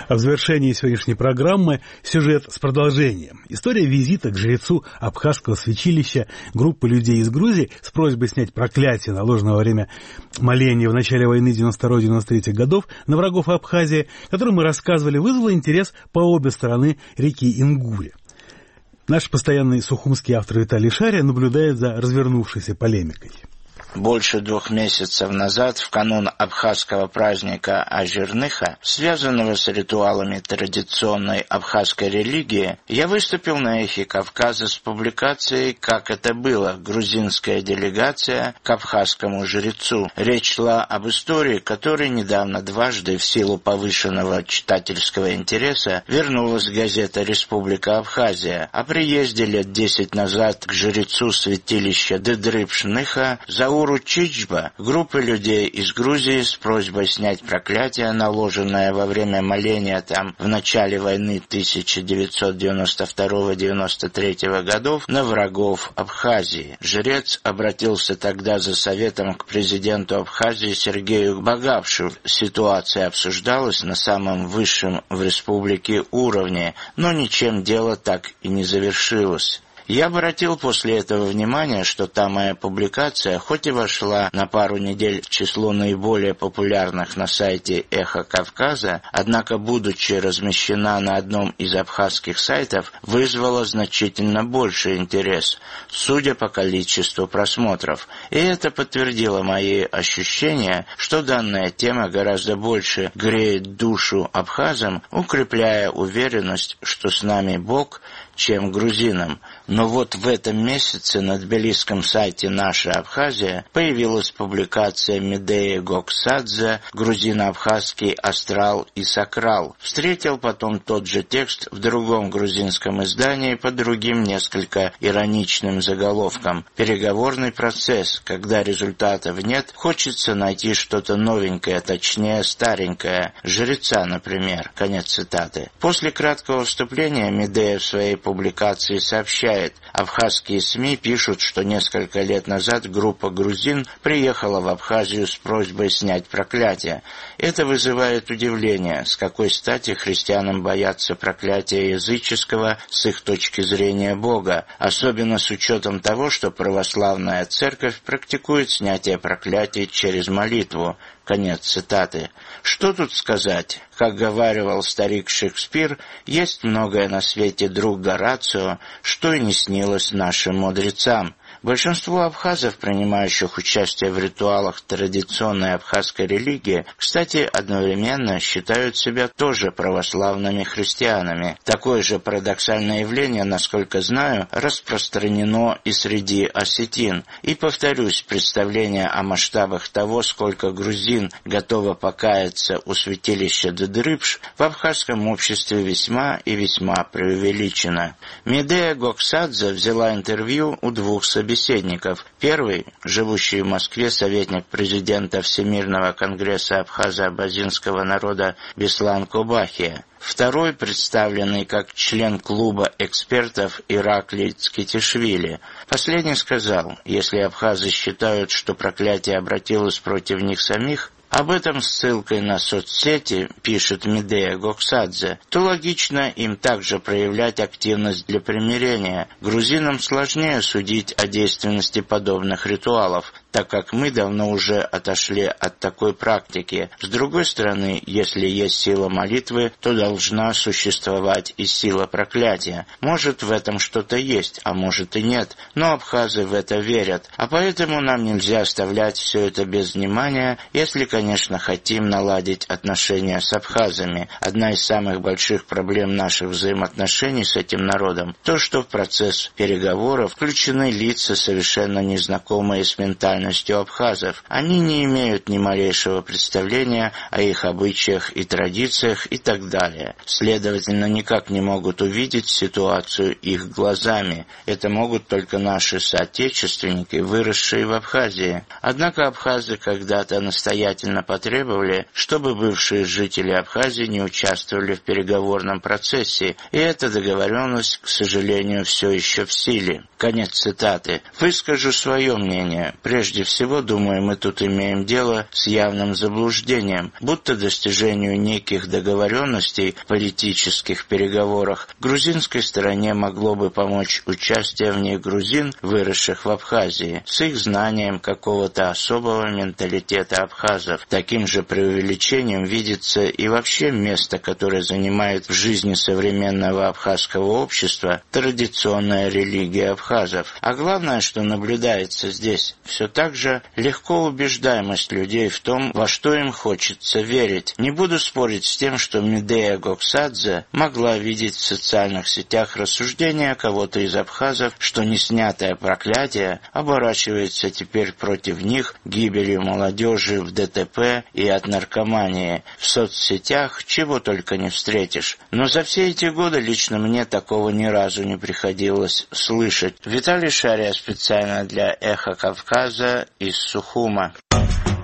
А в завершении сегодняшней программы сюжет с продолжением. История визита к жрецу абхазского святилища группы людей из Грузии с просьбой снять проклятие, наложенное во время моления в начале войны 92-93 годов на врагов Абхазии, которую мы рассказывали, вызвало интерес по обе стороны реки Ингуре. Наш постоянный сухумский автор Виталий Шария наблюдает за развернувшейся полемикой. Больше 2 месяцев назад, в канун абхазского праздника Ажирныха, связанного с ритуалами традиционной абхазской религии, я выступил на эхе Кавказа с публикацией «Как это было. Грузинская делегация к абхазскому жрецу». Речь шла об истории, которой недавно дважды в силу повышенного читательского интереса вернулась газета «Республика Абхазия». О приезде лет 10 назад к жрецу святилища Дыдрып-Шныха Зауру Чичба, группы людей из Грузии с просьбой снять проклятие, наложенное во время моления там в начале войны 1992-93 годов на врагов Абхазии. Жрец обратился тогда за советом к президенту Абхазии Сергею Багапшу. Ситуация обсуждалась на самом высшем в республике уровне, но ничем дело так и не завершилось. Я обратил после этого внимание, что та моя публикация, хоть и вошла на пару недель в число наиболее популярных на сайте «Эхо Кавказа», однако, будучи размещена на одном из абхазских сайтов, вызвала значительно больший интерес, судя по количеству просмотров. И это подтвердило мои ощущения, что данная тема гораздо больше греет душу абхазам, укрепляя уверенность, что с нами Бог, чем грузинам. Но вот в этом месяце на тбилисском сайте «Наша Абхазия» появилась публикация Медеи Гоксадзе «Грузино-абхазский астрал и сакрал». Встретил потом тот же текст в другом грузинском издании под другим несколько ироничным заголовком «Переговорный процесс. Когда результатов нет, хочется найти что-то новенькое, точнее старенькое. Жреца, например». Конец цитаты. После краткого вступления Медея в своей публикации сообщает, абхазские СМИ пишут, что несколько лет назад группа грузин приехала в Абхазию с просьбой снять проклятие. Это вызывает удивление, с какой стати христианам боятся проклятия языческого с их точки зрения Бога, особенно с учетом того, что православная церковь практикует снятие проклятий через молитву. Конец цитаты. Что тут сказать? Как говаривал старик Шекспир, есть многое на свете, друг Горацио, что и не снилось нашим мудрецам. Большинство абхазов, принимающих участие в ритуалах традиционной абхазской религии, кстати, одновременно считают себя тоже православными христианами. Такое же парадоксальное явление, насколько знаю, распространено и среди осетин. И, повторюсь, представление о масштабах того, сколько грузин готово покаяться у святилища Дыдрыпш, в абхазском обществе весьма и весьма преувеличено. Медея Гоксадзе взяла интервью у 2 собеседников. Первый, живущий в Москве, советник президента Всемирного конгресса абхазо-абазинского народа Беслан Кобахия. Второй, представленный как член клуба экспертов Ираклий Цкитишвили. Последний сказал, если абхазы считают, что проклятие обратилось против них самих, об этом ссылкой на соцсети пишет Медея Гоксадзе, то логично им также проявлять активность для примирения. Грузинам сложнее судить о действенности подобных ритуалов, так как мы давно уже отошли от такой практики. С другой стороны, если есть сила молитвы, то должна существовать и сила проклятия. Может, в этом что-то есть, а может и нет, но абхазы в это верят, а поэтому нам нельзя оставлять все это без внимания, если, конечно, хотим наладить отношения с абхазами. Одна из самых больших проблем наших взаимоотношений с этим народом – то, что в процесс переговоров включены лица, совершенно незнакомые с ментальностью абхазов. Они не имеют ни малейшего представления о их обычаях и традициях и так далее. Следовательно, никак не могут увидеть ситуацию их глазами. Это могут только наши соотечественники, выросшие в Абхазии. Однако абхазы когда-то настоятельно потребовали, чтобы бывшие жители Абхазии не участвовали в переговорном процессе, и эта договоренность, к сожалению, все еще в силе. Конец цитаты. Выскажу свое мнение. Прежде всего, думаю, мы тут имеем дело с явным заблуждением, будто достижению неких договоренностей в политических переговорах грузинской стороне могло бы помочь участие в них грузин, выросших в Абхазии, с их знанием какого-то особого менталитета абхазов. Таким же преувеличением видится и вообще место, которое занимает в жизни современного абхазского общества традиционная религия абхазов. А главное, что наблюдается здесь, все так же легко убеждаемость людей в том, во что им хочется верить. Не буду спорить с тем, что Медея Гоксадзе могла видеть в социальных сетях рассуждения кого-то из абхазов, что неснятое проклятие оборачивается теперь против них гибелью молодежи в ДТП и от наркомании. В соцсетях чего только не встретишь. Но за все эти годы лично мне такого ни разу не приходилось слышать. Виталий Шария специально для «Эхо Кавказа» из Сухума.